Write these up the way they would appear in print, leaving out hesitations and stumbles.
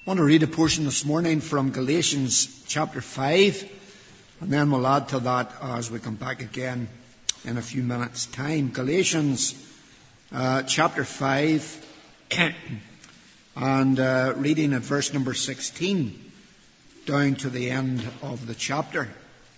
I want to read a portion this morning from Galatians chapter 5, and then we'll add to that as we come back again in a few minutes' time. Galatians chapter 5, and reading at verse number 16 down to the end of the chapter.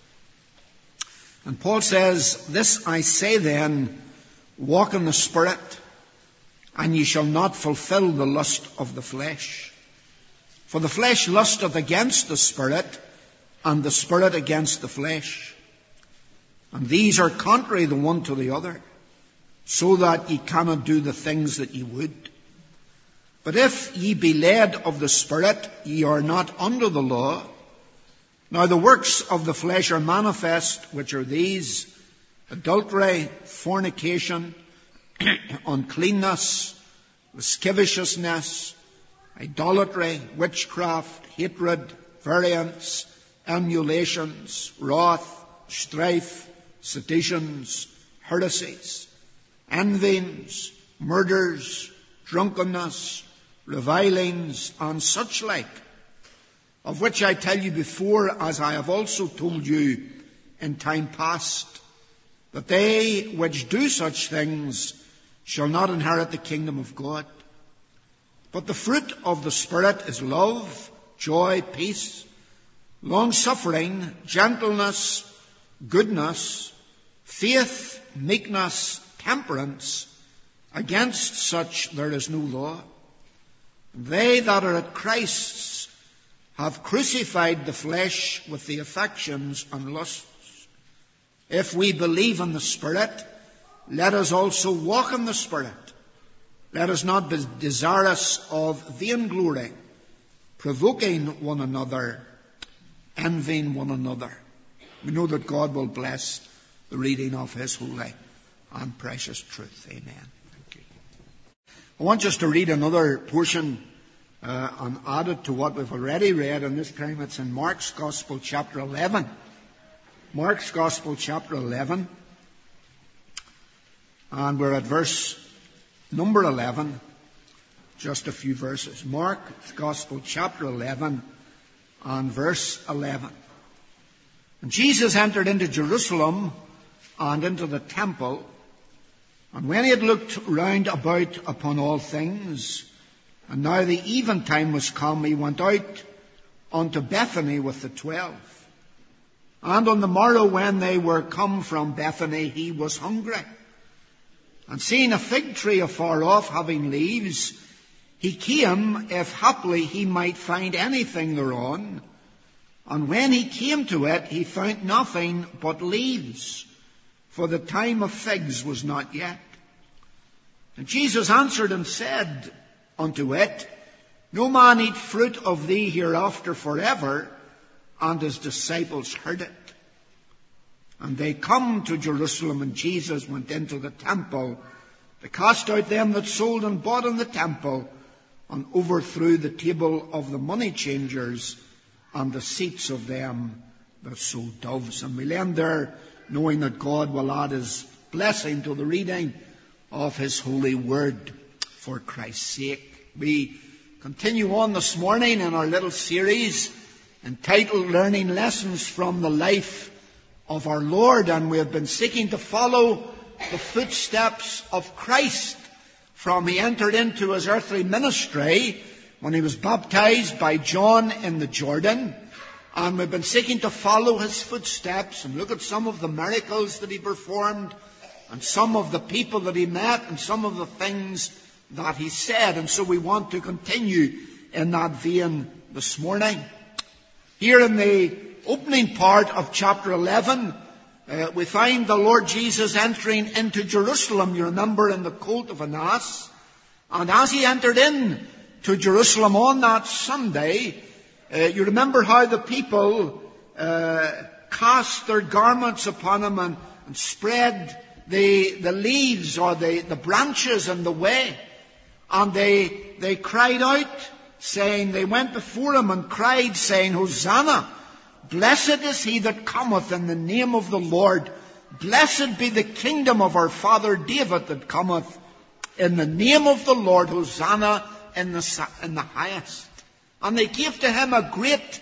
And Paul says, "This I say then, walk in the Spirit, and ye shall not fulfill the lust of the flesh. For the flesh lusteth against the Spirit, and the Spirit against the flesh. And these are contrary the one to the other, so that ye cannot do the things that ye would. But if ye be led of the Spirit, ye are not under the law. Now the works of the flesh are manifest, which are these: adultery, fornication, uncleanness, lasciviousness, idolatry, witchcraft, hatred, variance, emulations, wrath, strife, seditions, heresies, envyings, murders, drunkenness, revilings, and such like, of which I tell you before, as I have also told you in time past, that they which do such things shall not inherit the kingdom of God. But the fruit of the Spirit is love, joy, peace, long-suffering, gentleness, goodness, faith, meekness, temperance. Against such there is no law. They that are at Christ's have crucified the flesh with the affections and lusts. If we believe in the Spirit, let us also walk in the Spirit. Let us not be desirous of vainglory, provoking one another, envying one another." We know that God will bless the reading of His holy and precious truth. Amen. Thank you. I want just to read another portion and add it to what we've already read, and this time it's in Mark's Gospel, chapter 11. Mark's Gospel, chapter 11, and we're at verse number 11, just a few verses. Mark's Gospel, chapter 11, and verse 11. "And Jesus entered into Jerusalem and into the temple, and when he had looked round about upon all things, and now the eventime was come, he went out unto Bethany with the 12. And on the morrow when they were come from Bethany, he was hungry. And seeing a fig tree afar off, having leaves, he came, if haply he might find anything thereon. And when he came to it, he found nothing but leaves, for the time of figs was not yet. And Jesus answered and said unto it, No man eat fruit of thee hereafter forever. And his disciples heard it. And they come to Jerusalem, and Jesus went into the temple to cast out them that sold and bought in the temple, and overthrew the table of the money changers and the seats of them that sold doves." And we'll end there, knowing that God will add His blessing to the reading of His holy word for Christ's sake. We continue on this morning in our little series entitled Learning Lessons from the Life of our Lord, and we have been seeking to follow the footsteps of Christ from He entered into His earthly ministry when He was baptized by John in the Jordan. And we've been seeking to follow His footsteps and look at some of the miracles that He performed, and some of the people that He met, and some of the things that He said. And so we want to continue in that vein this morning. Here in the opening part of chapter 11, we find the Lord Jesus entering into Jerusalem, you remember, in the colt of an ass. And as He entered in to Jerusalem on that Sunday, you remember how the people cast their garments upon Him and spread the leaves or the branches in the way. And they cried out, saying, they went before Him and cried, saying, Hosanna! Blessed is He that cometh in the name of the Lord. Blessed be the kingdom of our father David that cometh in the name of the Lord. Hosanna in the highest. And they gave to him a great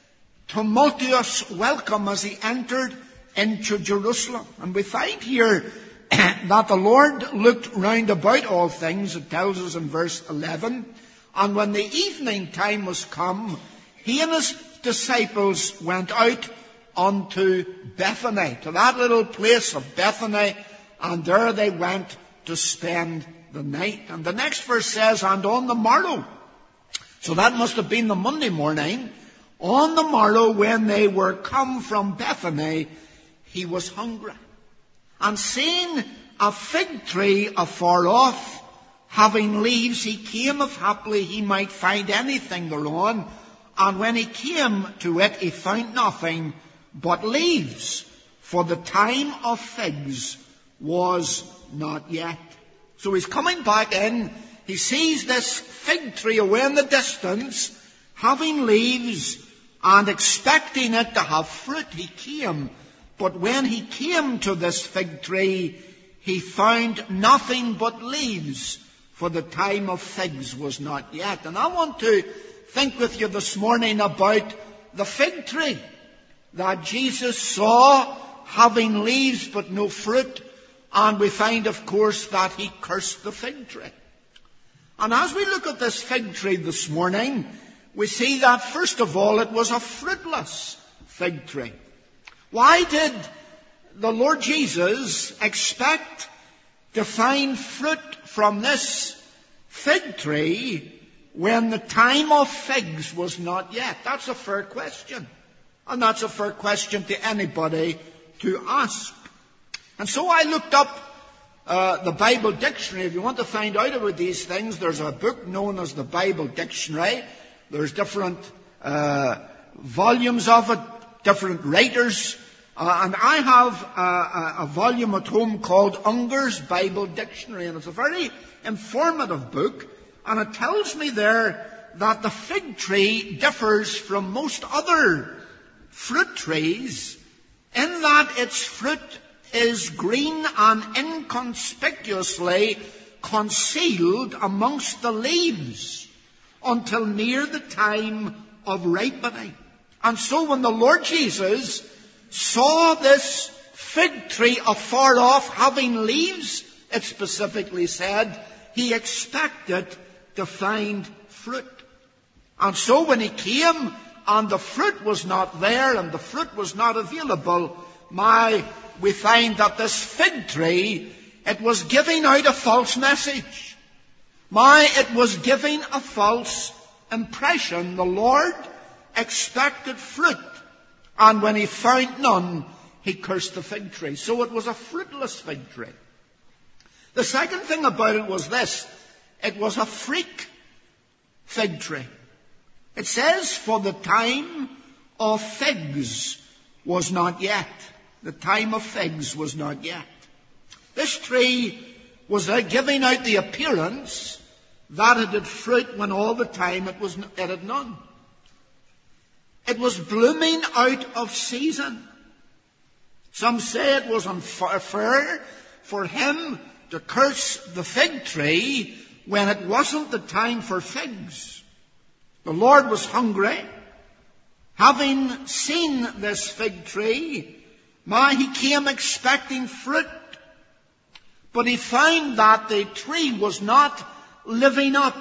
tumultuous welcome as he entered into Jerusalem. And we find here that the Lord looked round about all things, it tells us in verse 11. And when the evening time was come, he and his disciples went out unto Bethany, to that little place of Bethany, and there they went to spend the night. And the next verse says, and on the morrow, so that must have been the Monday morning, on the morrow when they were come from Bethany, he was hungry. And seeing a fig tree afar off, having leaves, he came if haply he might find anything thereon. And when he came to it, he found nothing but leaves, for the time of figs was not yet. So he's coming back in. He sees this fig tree away in the distance, having leaves, and expecting it to have fruit. He came. But when he came to this fig tree, he found nothing but leaves, for the time of figs was not yet. And I want to think with you this morning about the fig tree that Jesus saw having leaves but no fruit. And we find, of course, that he cursed the fig tree. And as we look at this fig tree this morning, we see that, first of all, it was a fruitless fig tree. Why did the Lord Jesus expect to find fruit from this fig tree when the time of figs was not yet? That's a fair question. And that's a fair question to anybody to ask. And so I looked up the Bible Dictionary. If you want to find out about these things, there's a book known as the Bible Dictionary. There's different volumes of it, different writers. And I have a volume at home called Unger's Bible Dictionary. And it's a very informative book. And it tells me there that the fig tree differs from most other fruit trees in that its fruit is green and inconspicuously concealed amongst the leaves until near the time of ripening. And so when the Lord Jesus saw this fig tree afar off having leaves, it specifically said, he expected to find fruit. And so when he came and the fruit was not there and the fruit was not available, we find that this fig tree, it was giving out a false message. It was giving a false impression. The Lord expected fruit, and when he found none, he cursed the fig tree. So it was a fruitless fig tree. The second thing about it was this: it was a freak fig tree. It says, for the time of figs was not yet. The time of figs was not yet. This tree was giving out the appearance that it had fruit when all the time it had none. It was blooming out of season. Some say it was unfair for him to curse the fig tree when it wasn't the time for figs. The Lord was hungry. Having seen this fig tree, he came expecting fruit. But he found that the tree was not living up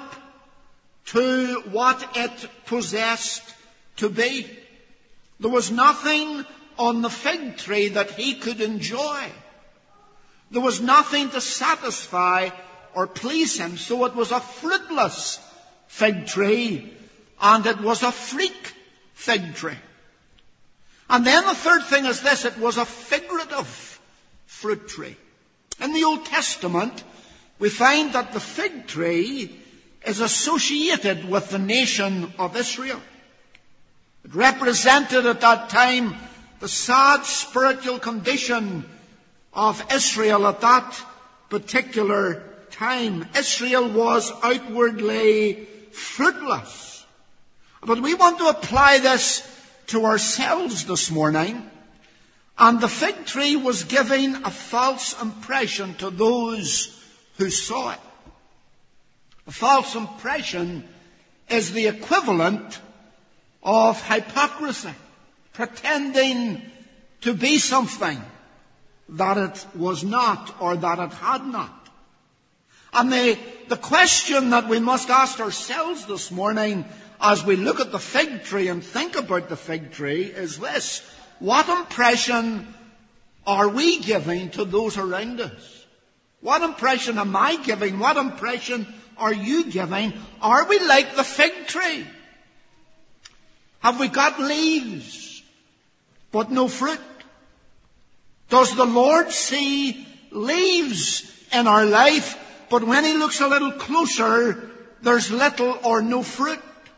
to what it possessed to be. There was nothing on the fig tree that he could enjoy. There was nothing to satisfy or please him. So it was a fruitless fig tree, and it was a freak fig tree. And then the third thing is this: it was a figurative fruit tree. In the Old Testament, we find that the fig tree is associated with the nation of Israel. It represented at that time the sad spiritual condition of Israel at that particular time. Israel was outwardly fruitless. But we want to apply this to ourselves this morning. And the fig tree was giving a false impression to those who saw it. A false impression is the equivalent of hypocrisy, pretending to be something that it was not or that it had not. And the question that we must ask ourselves this morning as we look at the fig tree and think about the fig tree is this: what impression are we giving to those around us? What impression am I giving? What impression are you giving? Are we like the fig tree? Have we got leaves but no fruit? Does the Lord see leaves in our life, but when He looks a little closer, there's little or no fruit?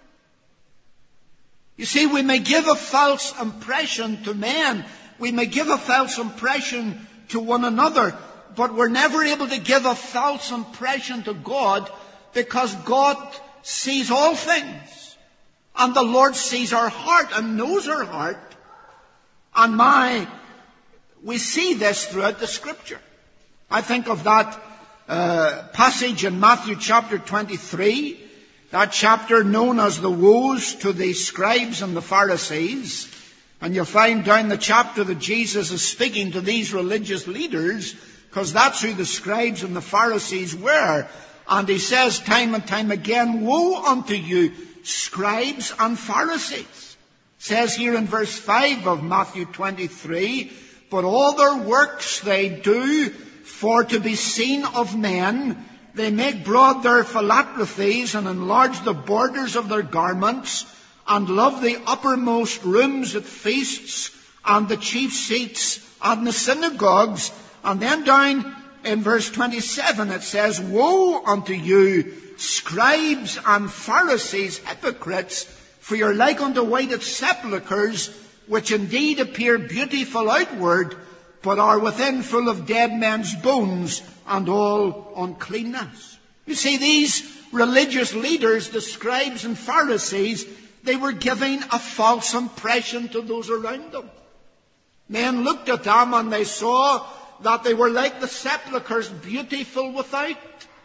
You see, we may give a false impression to men. We may give a false impression to one another, but we're never able to give a false impression to God, because God sees all things. And the Lord sees our heart and knows our heart. And we see this throughout the Scripture. I think of that passage in Matthew chapter 23, that chapter known as the woes to the scribes and the Pharisees. And you'll find down the chapter that Jesus is speaking to these religious leaders, because that's who the scribes and the Pharisees were. And He says time and time again, "Woe unto you, scribes and Pharisees." It says here in verse 5 of Matthew 23, "But all their works they do for to be seen of men. They make broad their phylacteries and enlarge the borders of their garments, and love the uppermost rooms at feasts and the chief seats and the synagogues." And then down in verse 27 it says, "Woe unto you, scribes and Pharisees, hypocrites, for you're like unto whited sepulchres, which indeed appear beautiful outward, but are within full of dead men's bones and all uncleanness." You see, these religious leaders, the scribes and Pharisees, they were giving a false impression to those around them. Men looked at them and they saw that they were like the sepulchres, beautiful without,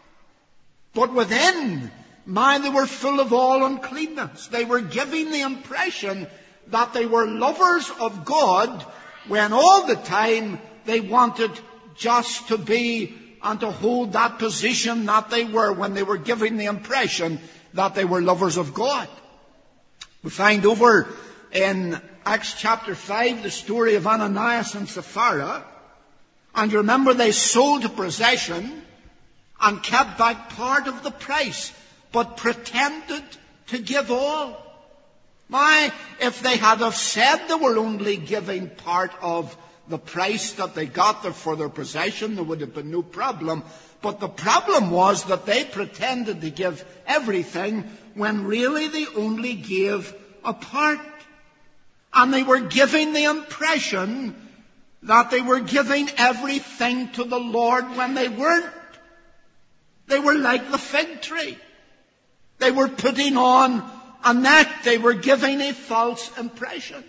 but within, they were full of all uncleanness. They were giving the impression that they were lovers of God, when all the time they wanted just to be and to hold that position that they were, when they were giving the impression that they were lovers of God. We find over in Acts chapter 5 the story of Ananias and Sapphira. And you remember, they sold a possession and kept back part of the price, but pretended to give all. Now, if they had have said they were only giving part of the price that they got for their possession, there would have been no problem. But the problem was that they pretended to give everything when really they only gave a part. And they were giving the impression that they were giving everything to the Lord when they weren't. They were like the fig tree. They were putting on a neck. They were giving a false impression.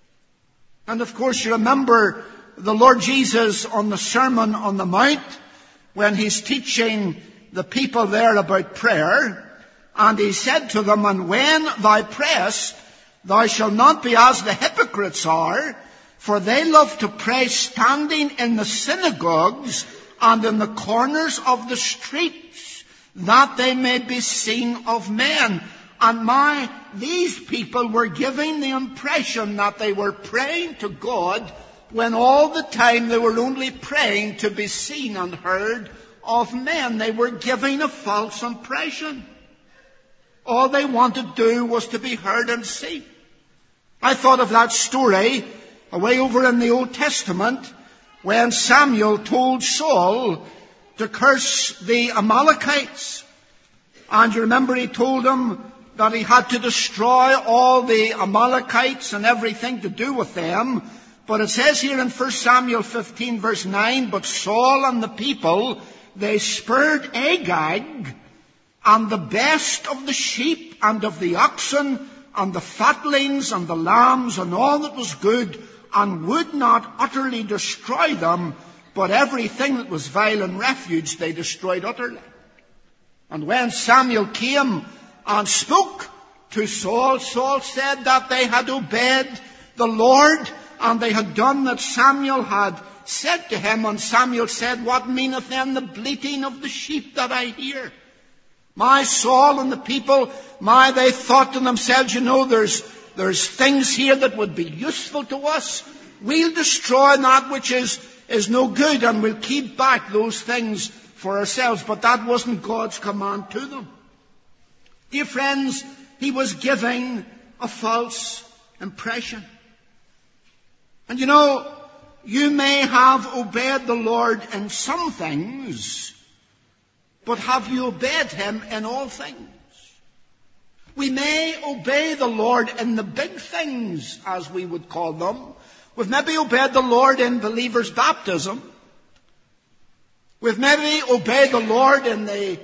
And of course, you remember the Lord Jesus on the Sermon on the Mount, when He's teaching the people there about prayer, and He said to them, "And when thou prayest, thou shalt not be as the hypocrites are, for they love to pray standing in the synagogues and in the corners of the streets, that they may be seen of men." And these people were giving the impression that they were praying to God, when all the time they were only praying to be seen and heard of men. They were giving a false impression. All they wanted to do was to be heard and seen. I thought of that story away over in the Old Testament, when Samuel told Saul to curse the Amalekites. And you remember, he told him that he had to destroy all the Amalekites and everything to do with them. But it says here in 1 Samuel 15 verse 9, "But Saul and the people, they spared Agag, and the best of the sheep and of the oxen, and the fatlings and the lambs, and all that was good, and would not utterly destroy them, but everything that was vile and refuge they destroyed utterly." And when Samuel came and spoke to Saul, Saul said that they had obeyed the Lord, and they had done that Samuel had said to him. And Samuel said, what meaneth then the bleating of the sheep that I hear? My Saul and the people, they thought to themselves, there's things here that would be useful to us. We'll destroy that which is no good, and we'll keep back those things for ourselves. But that wasn't God's command to them. Dear friends, he was giving a false impression. And you may have obeyed the Lord in some things, but have you obeyed him in all things? We may obey the Lord in the big things, as we would call them. We've maybe obeyed the Lord in believers' baptism. We've maybe obeyed the Lord in the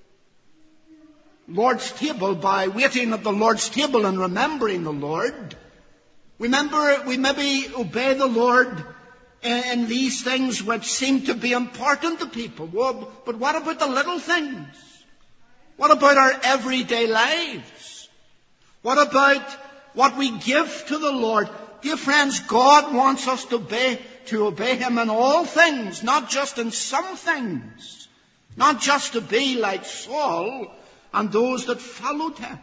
Lord's table by waiting at the Lord's table and remembering the Lord. We maybe obey the Lord in these things which seem to be important to people. But what about the little things? What about our everyday lives? What about what we give to the Lord? Dear friends, God wants us to obey him in all things, not just in some things. Not just to be like Saul and those that followed him.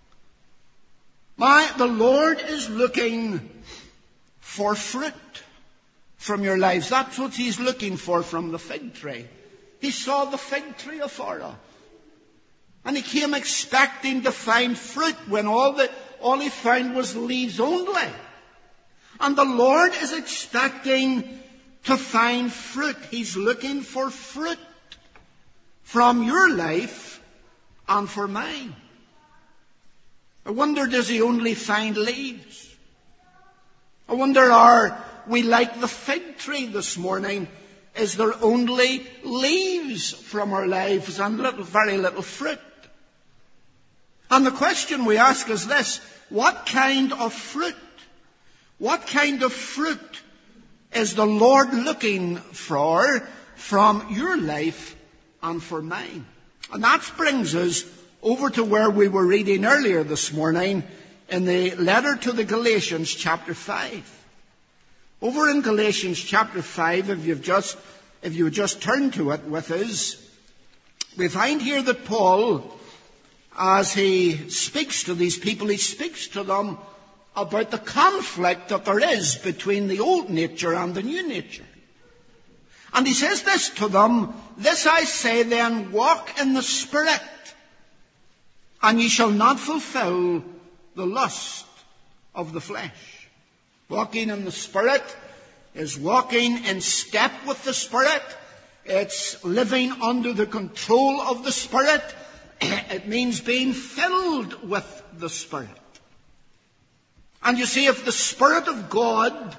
The Lord is looking for fruit from your lives. That's what he's looking for from the fig tree. He saw the fig tree afar off. And he came expecting to find fruit when all he found was leaves only. And the Lord is expecting to find fruit. He's looking for fruit from your life and for mine. I wonder, does he only find leaves? I wonder, are we like the fig tree this morning? Is there only leaves from our lives and very little fruit? And the question we ask is this: what kind of fruit? What kind of fruit is the Lord looking for from your life and for mine? And that brings us over to where we were reading earlier this morning in the letter to the Galatians, chapter 5. Over in Galatians chapter 5, if you would just turn to it with us, we find here that Paul, as he speaks to these people, he speaks to them about the conflict that there is between the old nature and the new nature. And he says this to them: "This I say then, walk in the Spirit, and ye shall not fulfill the lust of the flesh." Walking in the Spirit is walking in step with the Spirit. It's living under the control of the Spirit. It means being filled with the Spirit. And you see, if the Spirit of God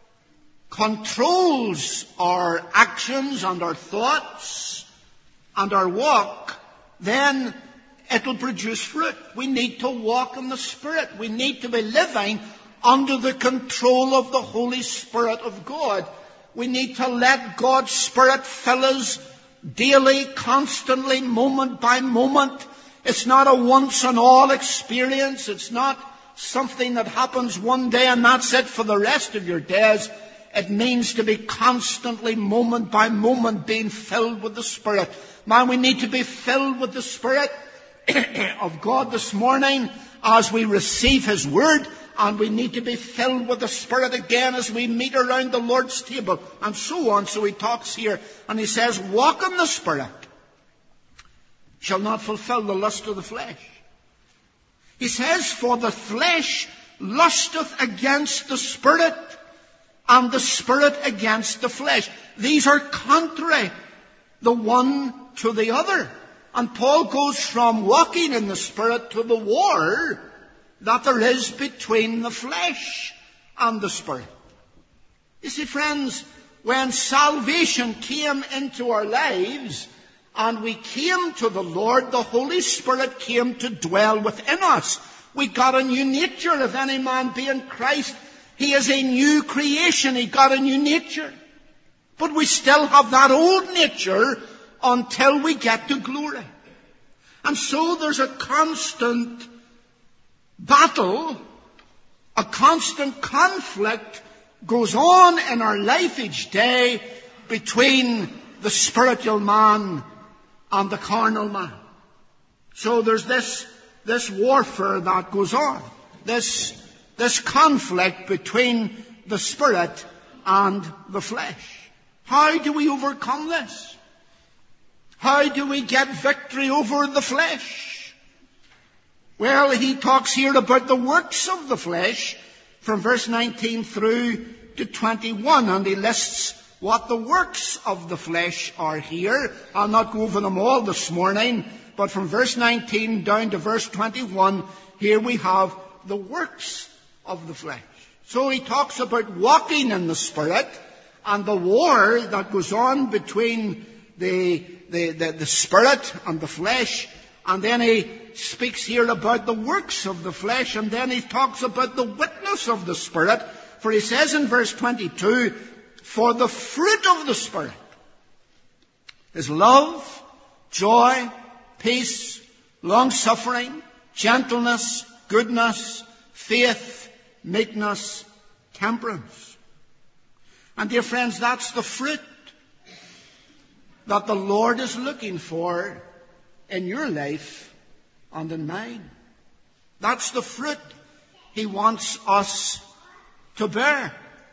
controls our actions and our thoughts and our walk, then it will produce fruit. We need to walk in the Spirit. We need to be living under the control of the Holy Spirit of God. We need to let God's Spirit fill us daily, constantly, moment by moment. It's not a once-and-all experience. It's not something that happens one day and that's it for the rest of your days. It means to be constantly, moment by moment, being filled with the Spirit. Man, we need to be filled with the Spirit of God this morning as we receive His Word, and we need to be filled with the Spirit again as we meet around the Lord's table, and so on. So he talks here, and he says, walk in the Spirit, shall not fulfill the lust of the flesh. He says, for the flesh lusteth against the Spirit, and the Spirit against the flesh. These are contrary, the one to the other. And Paul goes from walking in the Spirit to the war that there is between the flesh and the Spirit. You see, friends, when salvation came into our lives and we came to the Lord, the Holy Spirit came to dwell within us. We got a new nature. If any man be in Christ, he is a new creation. He got a new nature. But we still have that old nature until we get to glory. And so there's a constant battle, a constant conflict goes on in our life each day between the spiritual man and the carnal man. So there's this warfare that goes on, this conflict between the spirit and the flesh. How do we overcome this? How do we get victory over the flesh? Well, he talks here about the works of the flesh from verse 19 through to 21, and he lists what the works of the flesh are here. I'll not go over them all this morning, but from verse 19 down to verse 21, here we have the works of the flesh. So he talks about walking in the Spirit and the war that goes on between the Spirit and the flesh. And then he speaks here about the works of the flesh, and then he talks about the witness of the Spirit. For he says in verse 22, for the fruit of the Spirit is love, joy, peace, long-suffering, gentleness, goodness, faith, meekness, temperance. And dear friends, that's the fruit that the Lord is looking for in your life and in mine. That's the fruit he wants us to bear.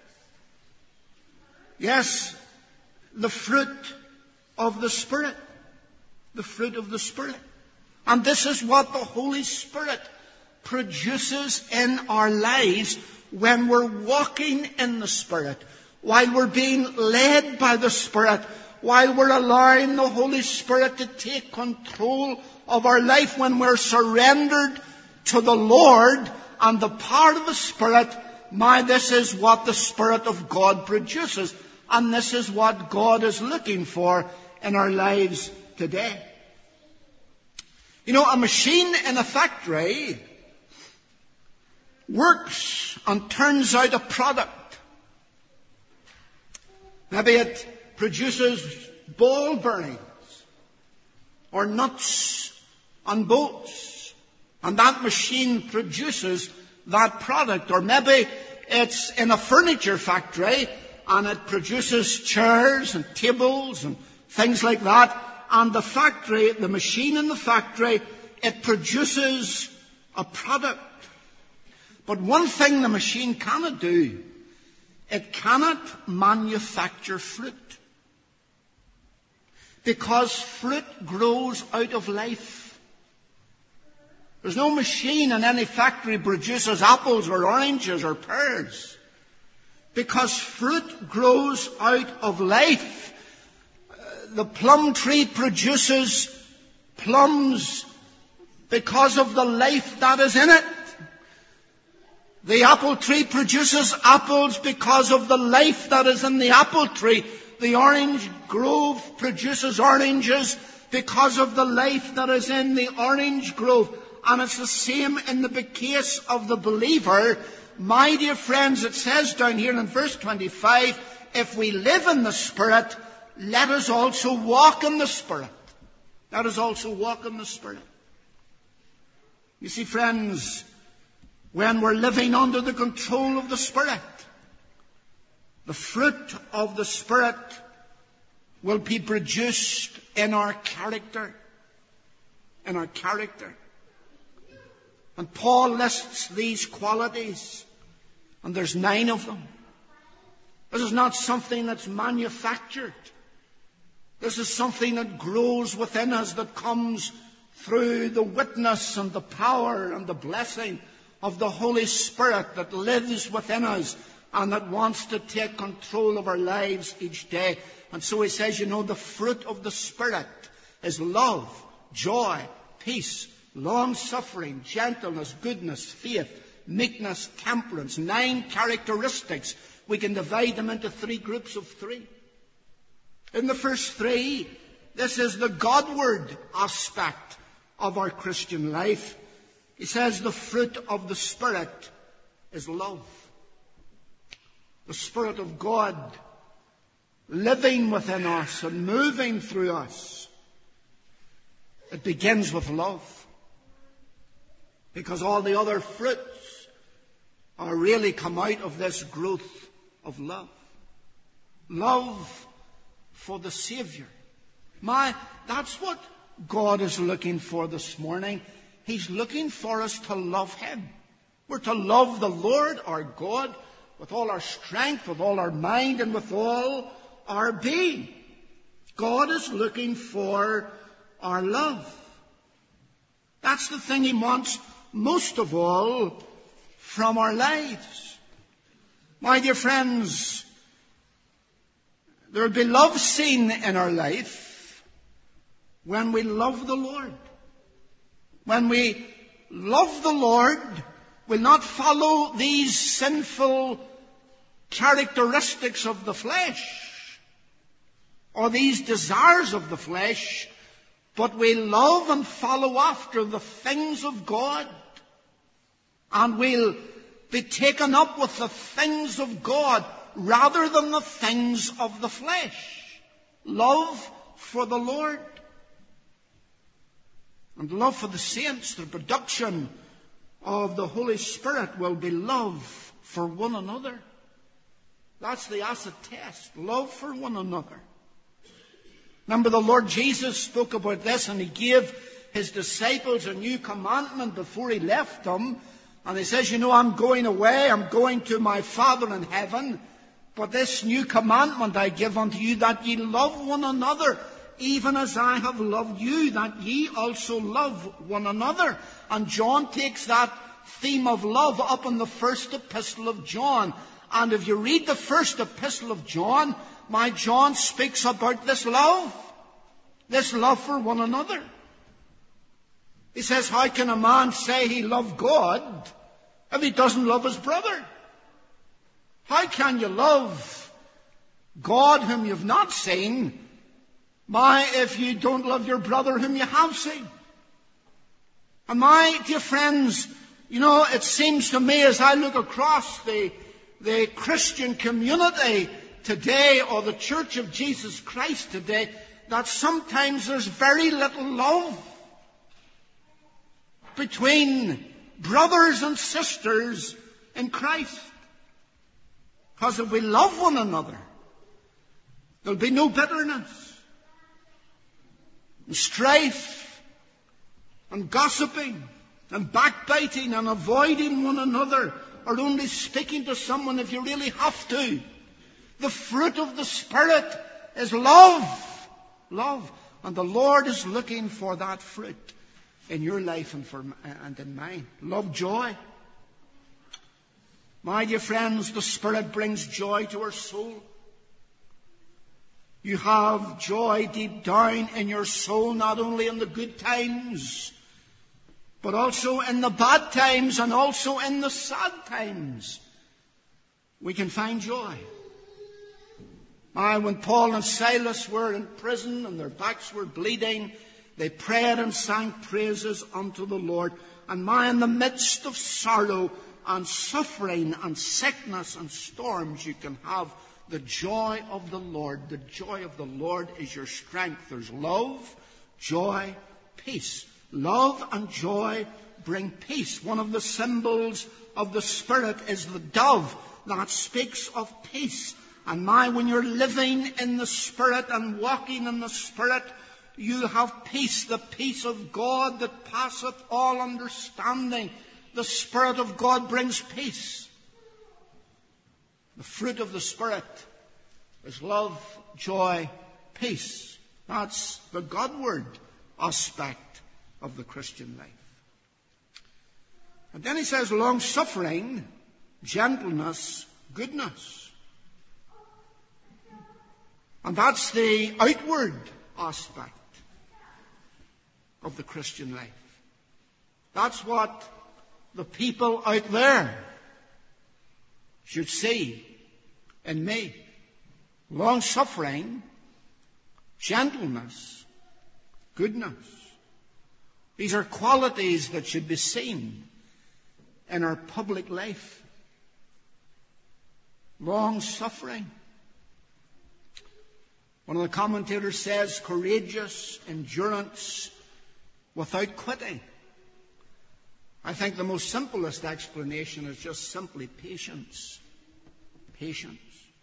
Yes, the fruit of the Spirit. The fruit of the Spirit. And this is what the Holy Spirit produces in our lives when we're walking in the Spirit, while we're being led by the Spirit, while we're allowing the Holy Spirit to take control of our life, when we're surrendered to the Lord and the power of the Spirit. Now, this is what the Spirit of God produces, and this is what God is looking for in our lives today. You know, a machine in a factory works and turns out a product. Maybe it produces ball bearings or nuts and bolts, and that machine produces that product. Or maybe it's in a furniture factory and it produces chairs and tables and things like that. And the factory, the machine in the factory, it produces a product. But one thing the machine cannot do, it cannot manufacture fruit. Because fruit grows out of life. There's no machine in any factory produces apples or oranges or pears. Because fruit grows out of life. The plum tree produces plums because of the life that is in it. The apple tree produces apples because of the life that is in the apple tree. The orange grove produces oranges because of the life that is in the orange grove. And it's the same in the case of the believer. My dear friends, it says down here in verse 25, if we live in the Spirit, let us also walk in the Spirit. Let us also walk in the Spirit. You see, friends, when we're living under the control of the Spirit, the fruit of the Spirit will be produced in our character. In our character. And Paul lists these qualities, and there's 9 of them. This is not something that's manufactured. This is something that grows within us, that comes through the witness and the power and the blessing of the Holy Spirit that lives within us and that wants to take control of our lives each day. And so he says, you know, the fruit of the Spirit is love, joy, peace, long-suffering, gentleness, goodness, faith, meekness, temperance. 9 characteristics. We can divide them into 3 groups of 3. In the first 3, this is the Godward aspect of our Christian life. He says the fruit of the Spirit is love. The Spirit of God living within us and moving through us It begins with love. Because all the other fruits are really come out of this growth of love. Love for the Savior. That's what God is looking for this morning. He's looking for us to love Him. We're to love the Lord our God with all our strength, with all our mind, and with all our being. God is looking for our love. That's the thing He wants most of all from our lives. My dear friends, there will be love seen in our life when we love the Lord. When we love the Lord, we'll not follow these sinful characteristics of the flesh or these desires of the flesh, but we love and follow after the things of God, and we'll be taken up with the things of God rather than the things of the flesh. Love for the Lord and love for the saints. The production of the Holy Spirit will be love for one another. That's the acid test. Love for one another. Remember, the Lord Jesus spoke about this, and He gave His disciples a new commandment before He left them. And He says, I'm going away, I'm going to my Father in heaven, but this new commandment I give unto you, that ye love one another, even as I have loved you, that ye also love one another. And John takes that theme of love up in the first epistle of John. And if you read the first epistle of John, John speaks about this love for one another. He says, how can a man say he loved God if he doesn't love his brother? How can you love God whom you've not seen, if you don't love your brother whom you have seen? And my dear friends, it seems to me as I look across the Christian community today, or the Church of Jesus Christ today, that sometimes there's very little love between brothers and sisters in Christ. Because if we love one another, there'll be no bitterness and strife and gossiping and backbiting and avoiding one another, or only speaking to someone if you really have to. The fruit of the Spirit is love. Love. And the Lord is looking for that fruit in your life and in mine. Love, joy. My dear friends, the Spirit brings joy to our soul. You have joy deep down in your soul, not only in the good times, but also in the bad times and also in the sad times. We can find joy. When Paul and Silas were in prison and their backs were bleeding, they prayed and sang praises unto the Lord. And in the midst of sorrow and suffering and sickness and storms, you can have the joy of the Lord. The joy of the Lord is your strength. There's love, joy, peace. Love and joy bring peace. One of the symbols of the Spirit is the dove that speaks of peace. And when you're living in the Spirit and walking in the Spirit, you have peace, the peace of God that passeth all understanding. The Spirit of God brings peace. The fruit of the Spirit is love, joy, peace. That's the Godward aspect of the Christian life. And then he says long-suffering, gentleness, goodness. And that's the outward aspect of the Christian life. That's what the people out there should see in me. Long-suffering, gentleness, goodness. These are qualities that should be seen in our public life. Long-suffering. One of the commentators says courageous endurance without quitting. I think the most simplest explanation is just simply patience. Patience.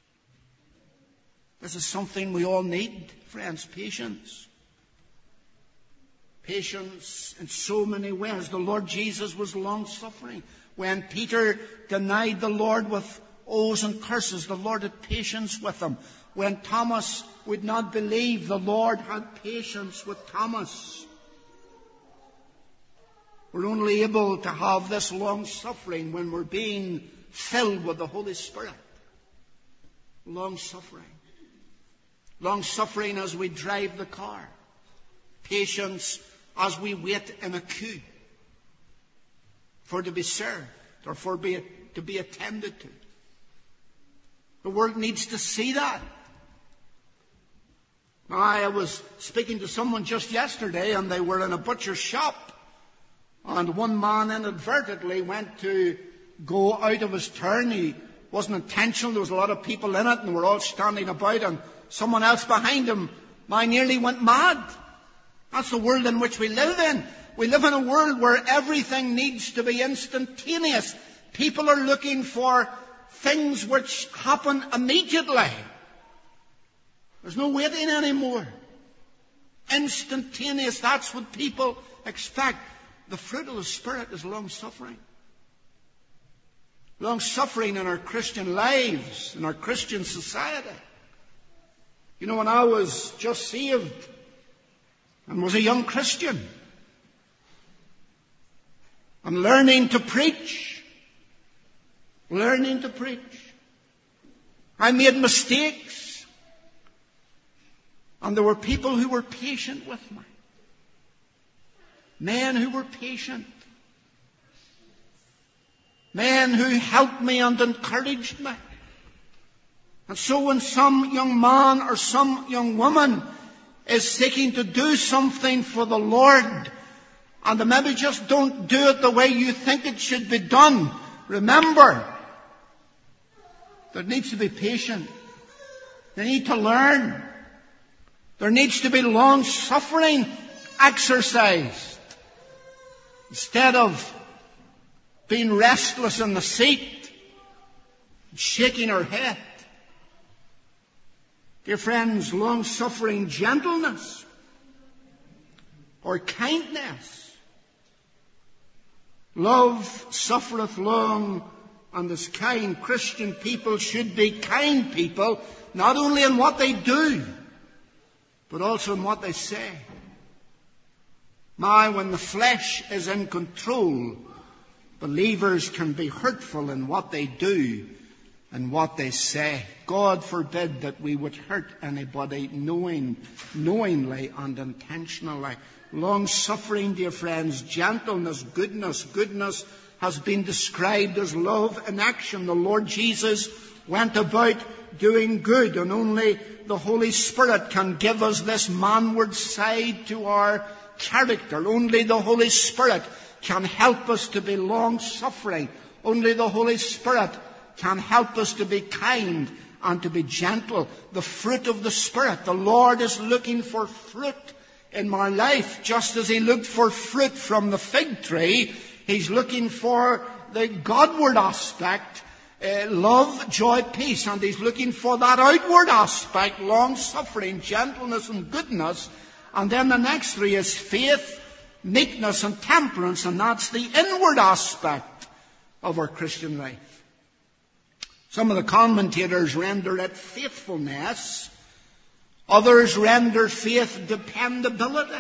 This is something we all need, friends, patience. Patience in so many ways. The Lord Jesus was long-suffering. When Peter denied the Lord with oaths and curses, the Lord had patience with him. When Thomas would not believe, the Lord had patience with Thomas. We're only able to have this long-suffering when we're being filled with the Holy Spirit. Long-suffering. Long-suffering as we drive the car. Patience as we wait in a queue for to be served or to be attended to. The world needs to see that. Now, I was speaking to someone just yesterday, and they were in a butcher's shop, and one man inadvertently went to go out of his turn. He wasn't intentional. There was a lot of people in it, and we're all standing about, and someone else behind him, I nearly went mad. That's the world in which we live in. We live in a world where everything needs to be instantaneous. People are looking for things which happen immediately. There's no waiting anymore. Instantaneous, that's what people expect. The fruit of the Spirit is long-suffering. Long-suffering in our Christian lives, in our Christian society. You know, when I was just saved and was a young Christian and learning to preach, I made mistakes, and there were people who were patient with me. Men who were patient. Men who helped me and encouraged me. And so when some young man or some young woman is seeking to do something for the Lord, and they maybe just don't do it the way you think it should be done, remember, there needs to be patience. They need to learn. There needs to be long-suffering exercised. Instead of being restless in the seat, shaking our head. Dear friends, long-suffering gentleness or kindness. Love suffereth long and is kind. Christian people should be kind people, not only in what they do, but also in what they say. When the flesh is in control, believers can be hurtful in what they do and what they say. God forbid that we would hurt anybody knowingly and intentionally. Long-suffering, dear friends, gentleness, goodness. Goodness has been described as love in action. The Lord Jesus went about doing good, and only the Holy Spirit can give us this manward side to our character. Only the Holy Spirit can help us to be long-suffering. Only the Holy Spirit can help us to be kind and to be gentle. The fruit of the Spirit. The Lord is looking for fruit in my life, just as He looked for fruit from the fig tree. He's looking for the Godward aspect, love, joy, peace, and He's looking for that outward aspect, long-suffering, gentleness and goodness. And then the next three is faith, meekness and temperance, and that's the inward aspect of our Christian life. Some of the commentators render it faithfulness. Others render faith dependability.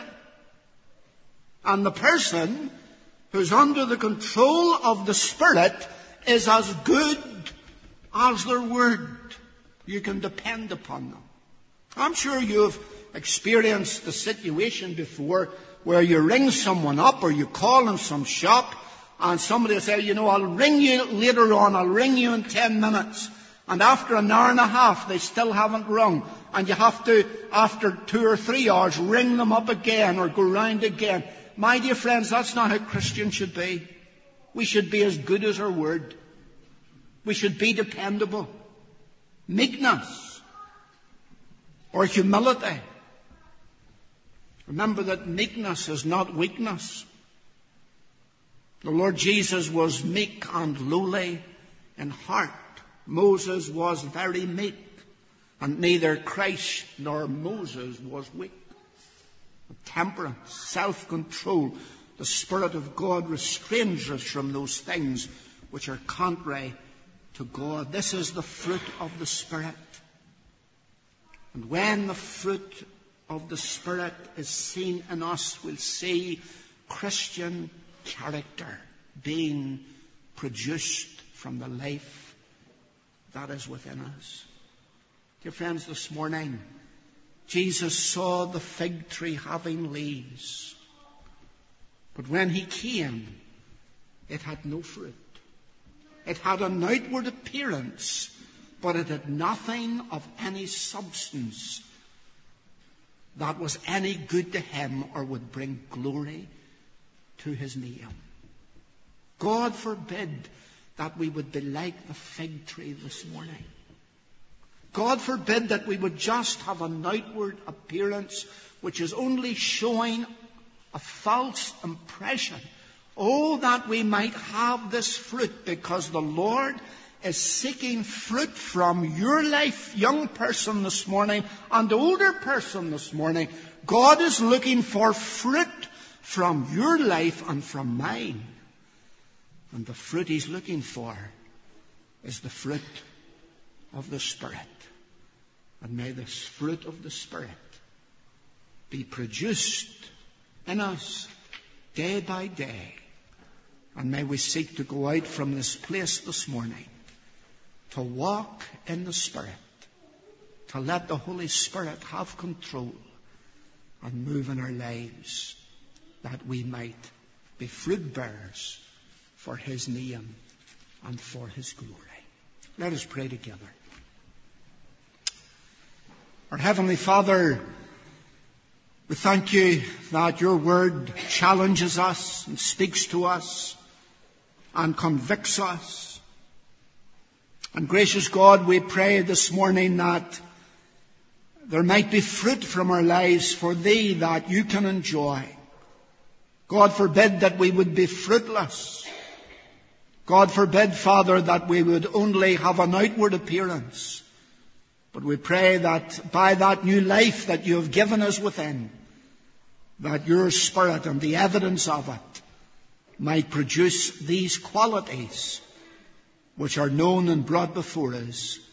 And the person who's under the control of the Spirit is as good as their word. You can depend upon them. I'm sure you've experienced the situation before where you ring someone up or you call in some shop and somebody will say, I'll ring you later on, I'll ring you in 10 minutes. And after an hour and a half, they still haven't rung. And you have to, after 2 or 3 hours, ring them up again or go round again. My dear friends, that's not how Christians should be. We should be as good as our word. We should be dependable. Meekness or humility. Remember that meekness is not weakness. The Lord Jesus was meek and lowly in heart. Moses was very meek, and neither Christ nor Moses was weak. Temperance, self-control, the Spirit of God restrains us from those things which are contrary to God. This is the fruit of the Spirit. And when the fruit of the Spirit is seen in us, we'll see Christian character being produced from the life that is within us. Dear friends, this morning, Jesus saw the fig tree having leaves. But when he came, it had no fruit. It had an outward appearance, but it had nothing of any substance that was any good to him or would bring glory to his name. God forbid that we would be like the fig tree this morning. God forbid that we would just have an outward appearance which is only showing a false impression. Oh, that we might have this fruit, because the Lord is seeking fruit from your life, young person this morning, and older person this morning. God is looking for fruit from your life and from mine. And the fruit he's looking for is the fruit of the Spirit. And may this fruit of the Spirit be produced in us day by day. And may we seek to go out from this place this morning to walk in the Spirit, to let the Holy Spirit have control and move in our lives, that we might be fruit bearers for his name and for his glory. Let us pray together. Our Heavenly Father, we thank you that your word challenges us and speaks to us and convicts us. And gracious God, we pray this morning that there might be fruit from our lives for thee that you can enjoy. God forbid that we would be fruitless. God forbid, Father, that we would only have an outward appearance. But we pray that by that new life that you have given us within, that your Spirit and the evidence of it might produce these qualities which are known and brought before us